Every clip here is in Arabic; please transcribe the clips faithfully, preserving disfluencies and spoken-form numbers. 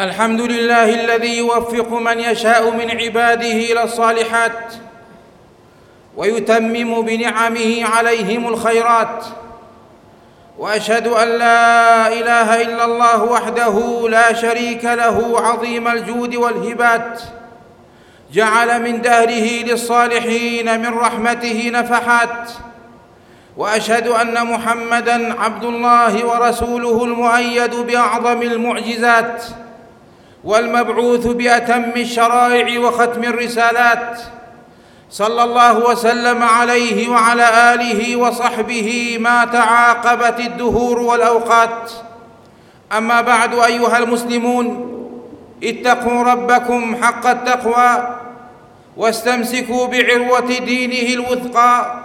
الحمد لله الذي يوفق من يشاء من عباده إلى الصالحات ويتمم بنعمه عليهم الخيرات، وأشهد أن لا إله إلا الله وحده لا شريك له عظيم الجود والهبات، جعل من دهره للصالحين من رحمته نفحات. وأشهد أن محمدًا عبد الله ورسوله المؤيد بأعظم المعجزات والمبعوث بأتم الشرائع وختم الرسالات، صلى الله وسلم عليه وعلى آله وصحبه ما تعاقبت الدهور والأوقات. أما بعد، أيها المسلمون، اتقوا ربكم حق التقوى واستمسكوا بعروة دينه الوثقى،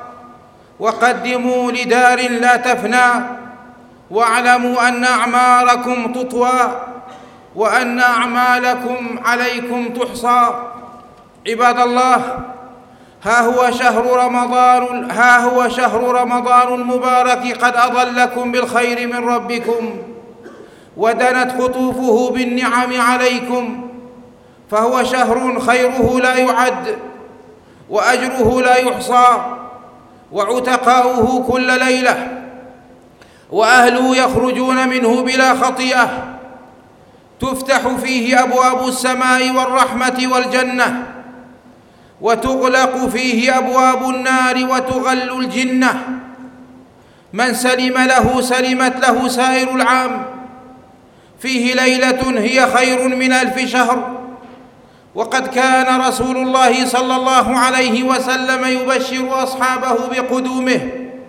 وقدموا لدار لا تفنى، واعلموا أن أعماركم تطوى وأن أعمالكم عليكم تحصى. عباد الله، ها هو شهر رمضان ها هو شهر رمضان المبارك قد أظلكم بالخير من ربكم، ودنت قطوفه بالنعم عليكم، فهو شهر خيره لا يعد وأجره لا يحصى، وعتقاؤه كل ليلة، وأهله يخرجون منه بلا خطيئة، تفتح فيه أبواب السماء والرحمة والجنة، وتغلق فيه أبواب النار وتغل الجنة. من سلم له سلمت له سائر العام. فيه ليلة هي خير من ألف شهر، وقد كان رسول الله صلى الله عليه وسلم يبشر أصحابه بقدومه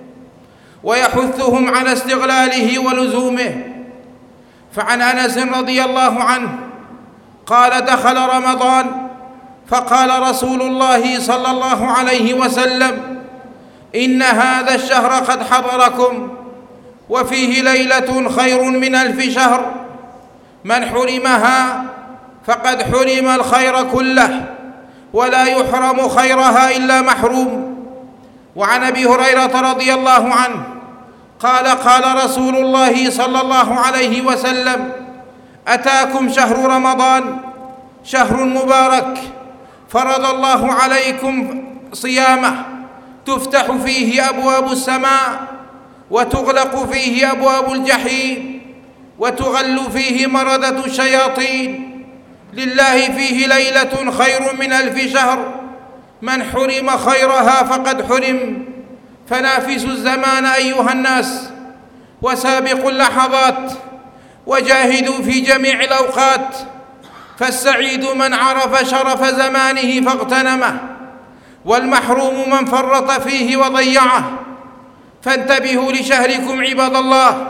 ويحثهم على استغلاله ولزومه. فعن أنس رضي الله عنه قال: دخل رمضان فقال رسول الله صلى الله عليه وسلم: إن هذا الشهر قد حضركم، وفيه ليلة خير من ألف شهر، من حرمها فقد حرم الخير كله، ولا يحرم خيرها إلا محروم. وعن أبي هريرة رضي الله عنه قال: قال رسول الله صلى الله عليه وسلم: أتاكم شهر رمضان، شهر مبارك، فرض الله عليكم صيامه، تفتح فيه أبواب السماء، وتغلق فيه أبواب الجحيم، وتغل فيه مردة الشياطين. لله فيه ليلة خير من ألف شهر، من حرم خيرها فقد حرم. فنافسوا الزمان أيها الناس، وسابقوا اللحظات، وجاهدوا في جميع الأوقات، فالسعيد من عرف شرف زمانه فاغتنمه، والمحروم من فرط فيه وضيعه. فانتبهوا لشهركم عباد الله،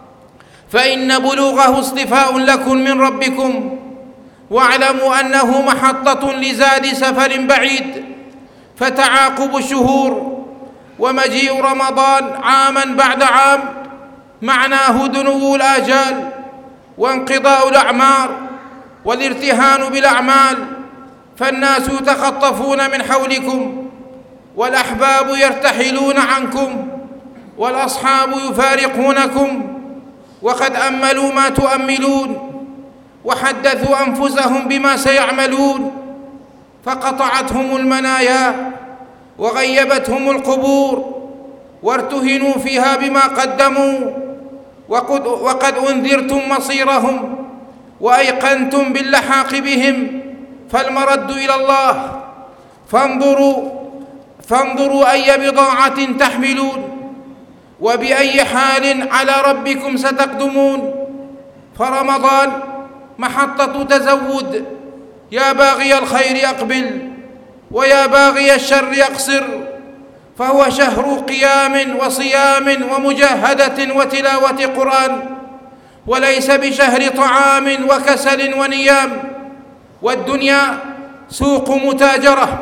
فإن بلوغه اصطفاء لكم من ربكم، واعلموا أنه محطة لزاد سفر بعيد. فتعاقب الشهور ومجيء رمضان عاما بعد عام معناه دنو الآجال وانقضاء الأعمار والارتهان بالأعمال، فالناس يتخطفون من حولكم، والأحباب يرتحلون عنكم، والأصحاب يفارقونكم، وقد أملوا ما تؤملون، وحدثوا أنفسهم بما سيعملون، فقطعتهم المنايا وغيبتهم القبور، وارتهنوا فيها بما قدموا، وقد, وقد أنذرتم مصيرهم، وأيقنتم باللحاق بهم، فالمرد إلى الله. فانظروا فانظروا أي بضاعة تحملون، وبأي حال على ربكم ستقدمون. فرمضان محطة تزود، يا باغي الخير أقبل، ويا باغي الشر أقصر، فهو شهر قيام وصيام ومجاهدة وتلاوة قرآن، وليس بشهر طعام وكسل ونيام. والدنيا سوق متاجرة،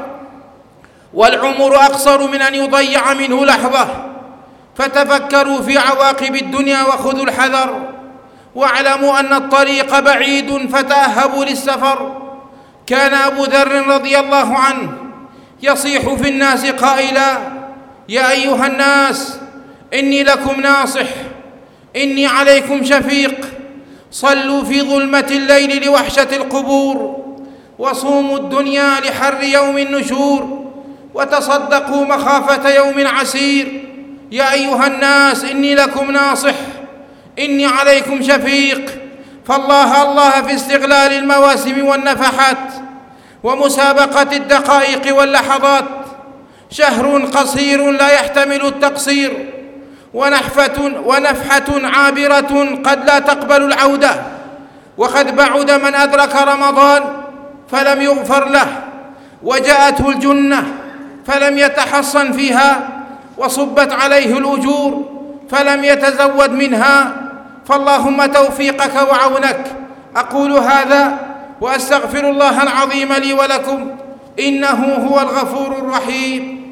والعمر أقصر من أن يضيع منه لحظة، فتفكروا في عواقب الدنيا وخذوا الحذر، واعلموا أن الطريق بعيد، فتأهبوا للسفر. كان أبو ذر رضي الله عنه يصيح في الناس قائلا: يا أيها الناس، إني لكم ناصح، إني عليكم شفيق، صلوا في ظلمة الليل لوحشة القبور، وصوموا الدنيا لحر يوم النشور، وتصدقوا مخافة يوم عسير. يا أيها الناس إني لكم ناصح، إني عليكم شفيق، فالله الله في استغلال المواسم والنفحات ومسابقة الدقائق واللحظات. شهر قصير لا يحتمل التقصير، ونحفة ونفحة عابرة قد لا تقبل العودة. وقد بعد من أدرك رمضان فلم يغفر له، وجاءته الجنة فلم يتحصن فيها، وصبت عليه الأجور فلم يتزود منها. فاللهم توفيقك وعونك. أقول هذا وأستغفر الله العظيم لي ولكم، إنه هو الغفور الرحيم.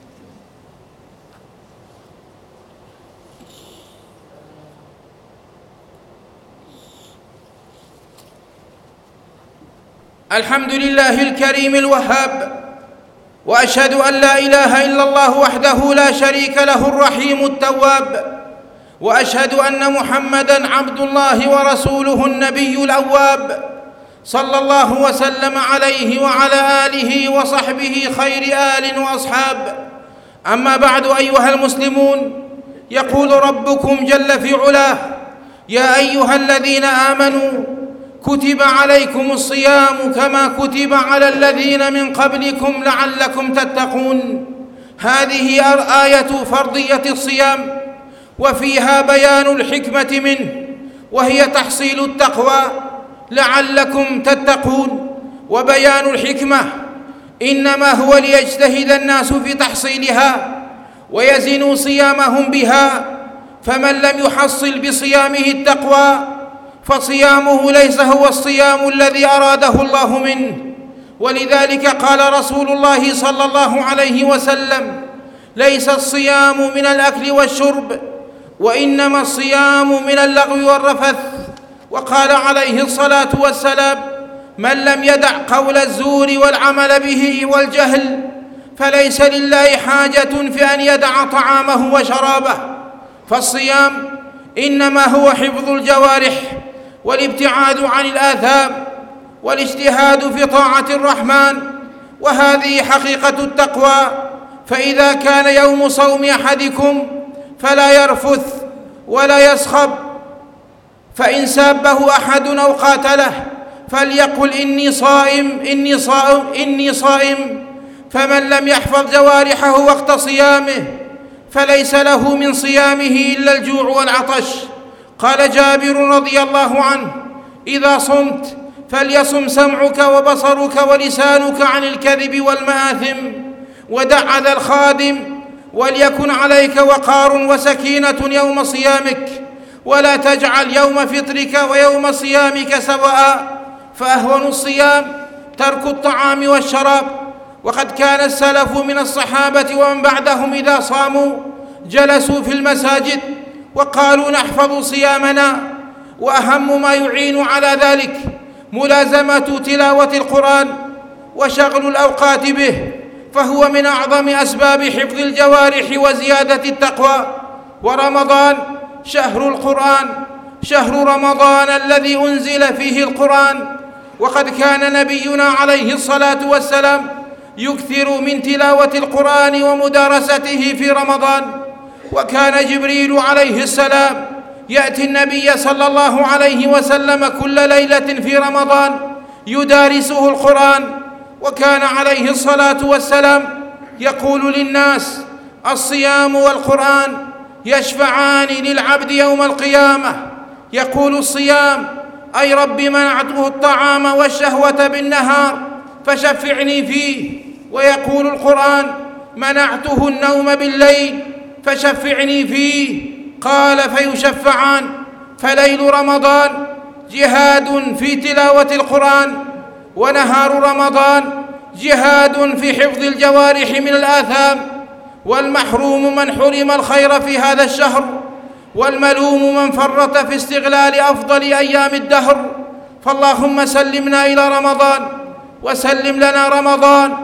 الحمد لله الكريم الوهاب، وأشهد أن لا إله إلا الله وحده لا شريك له الرحيم التواب، وأشهد أن محمدًا عبد الله ورسوله النبي الأواب، صلى الله وسلم عليه وعلى آله وصحبه خير آل وأصحاب. أما بعد، أيها المسلمون، يقول ربكم جل في علاه: يا أيها الذين آمنوا كتب عليكم الصيام كما كتب على الذين من قبلكم لعلكم تتقون. هذه آية فرضية الصيام، وفيها بيان الحكمة منه، وهي تحصيل التقوى لعلكم تتقون. وبيان الحكمة إنما هو ليجتهد الناس في تحصيلها ويزنوا صيامهم بها، فمن لم يحصل بصيامه التقوى فصيامه ليس هو الصيام الذي أراده الله منه. ولذلك قال رسول الله صلى الله عليه وسلم: ليس الصيام من الأكل والشرب، وإنما الصيام من اللغو والرفث. وقال عليه الصلاة والسلام: من لم يدع قول الزور والعمل به والجهل فليس لله حاجة في أن يدع طعامه وشرابه. فالصيام إنما هو حفظ الجوارح والابتعاد عن الآثام والاجتهاد في طاعة الرحمن، وهذه حقيقة التقوى. فإذا كان يوم صوم أحدكم فلا يرفث ولا يصخب، فإن سابه أحد أو قاتله فليقل إني صائم إني صائم إني صائم. فمن لم يحفظ جوارحه وقت صيامه فليس له من صيامه إلا الجوع والعطش. قال جابر رضي الله عنه: إذا صمت فليصم سمعك وبصرك ولسانك عن الكذب والمآثم، ودع ذا الخادم، وليكن عليك وقار وسكينة يوم صيامك، ولا تجعل يوم فطرك ويوم صيامك سواء، فأهون الصيام ترك الطعام والشراب. وقد كان السلف من الصحابة ومن بعدهم إذا صاموا جلسوا في المساجد وقالوا: نحفظ صيامنا. وأهم ما يعين على ذلك ملازمة تلاوة القرآن وشغل الأوقات به، فهو من أعظم أسباب حفظ الجوارح وزيادة التقوى. ورمضان شهر القرآن، شهر رمضان الذي أنزل فيه القرآن. وقد كان نبينا عليه الصلاة والسلام يكثر من تلاوة القرآن ومدارسته في رمضان. وكان جبريل عليه السلام يأتي النبي صلى الله عليه وسلم كل ليلة في رمضان يدارسه القرآن. وكان عليه الصلاة والسلام يقول للناس: الصيام والقرآن يشفعان للعبد يوم القيامة. يقول الصيام: أي رب منعته الطعام والشهوة بالنهار فشفعني فيه. ويقول القرآن: منعته النوم بالليل فشفعني فيه. قال: فيشفعان. فليل رمضان جهاد في تلاوة القرآن، ونهار رمضان جهاد في حفظ الجوارح من الآثام. والمحروم من حرم الخير في هذا الشهر، والملوم من فرط في استغلال أفضل أيام الدهر. فاللهم سلمنا إلى رمضان، وسلم لنا رمضان،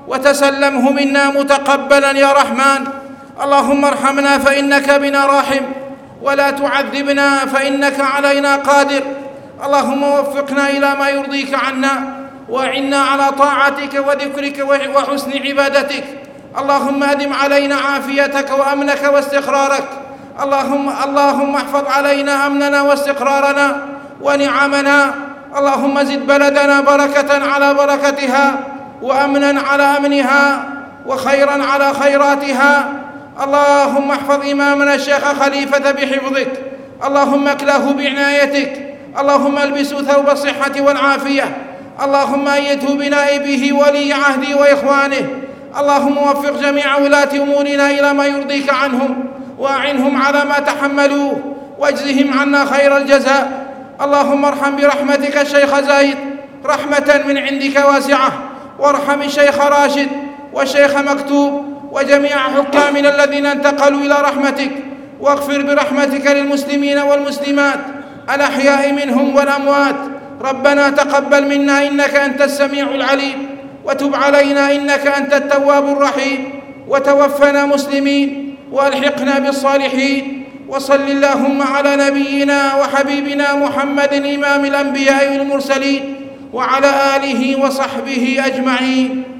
وتسلمه منا متقبلا يا رحمن. اللهم ارحمنا فإنك بنا راحم، ولا تعذبنا فإنك علينا قادر. اللهم وفقنا إلى ما يرضيك عنا، وأعنا على طاعتك وذكرك وحسن عبادتك. اللهم أدم علينا عافيتك وأمنك واستقرارك. اللهم اللهم احفظ علينا أمننا واستقرارنا ونعمنا. اللهم زد بلدنا بركة على بركتها، وأمنا على أمنها، وخيرا على خيراتها. اللهم احفظ إمامنا الشيخ خليفة بحفظك، اللهم اكله بعنايتك، اللهم البسه ثوب الصحة والعافية، اللهم أيده بنائبه ولي عهده وإخوانه. اللهم وفق جميع ولاة أمورنا إلى ما يرضيك عنهم، وأعنهم على ما تحملوه، واجزهم عنا خير الجزاء. اللهم ارحم برحمتك الشيخ زايد رحمة من عندك واسعة، وارحم الشيخ راشد والشيخ مكتوب وجميع حكامنا الذين انتقلوا إلى رحمتك، واغفر برحمتك للمسلمين والمسلمات الأحياء منهم والأموات. ربنا تقبل منا إنك أنت السميع العليم، وتب علينا إنك أنت التواب الرحيم، وتوفنا مسلمين وألحقنا بالصالحين. وصل اللهم على نبينا وحبيبنا محمد إمام الأنبياء والمرسلين، وعلى آله وصحبه أجمعين.